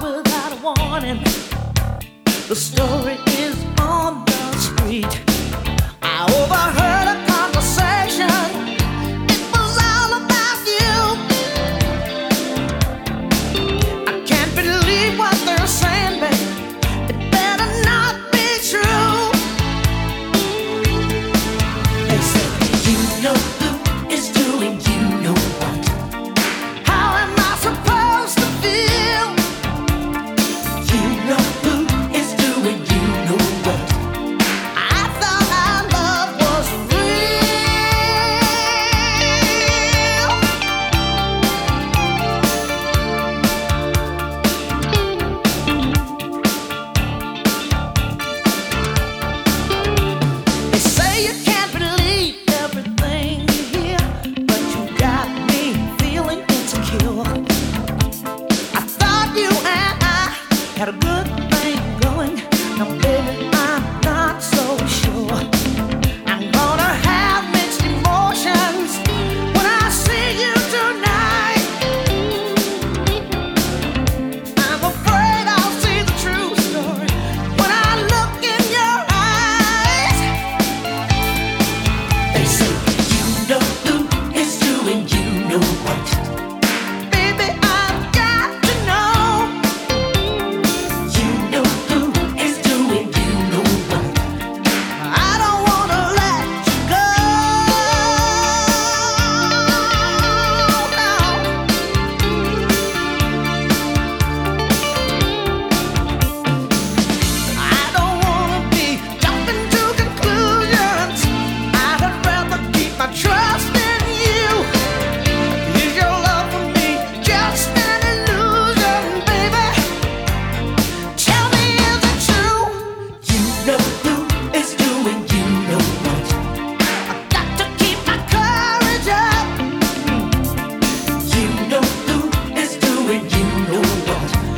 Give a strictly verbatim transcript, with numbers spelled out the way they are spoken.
without a warning. The story is on the street. I overheard a conversation. It was all about you. I can't believe what they're saying, babe. It better not be true. They say you know who is doing you know what. How am I supposed to feel? You know who is doing you know what. I thought our love was They say you can't believe everything you hear, but you got me feeling insecure. I thought you and I had a good thing going. Now, baby, I'm not so sure. I'm gonna have mixed emotions when I see you tonight. I'm afraid I'll see the true story when I look in your eyes. They say you know who is doing you know what. Baby, I've got to know. You know who is doing you know what. I don't wanna let you go. No. I don't wanna be jumping to conclusions. I'd rather keep my trust in you. Is your love for me just an illusion, baby? Tell me, is it true? You know who is doing you know what. I've got to keep my courage up. You know who is doing you know what.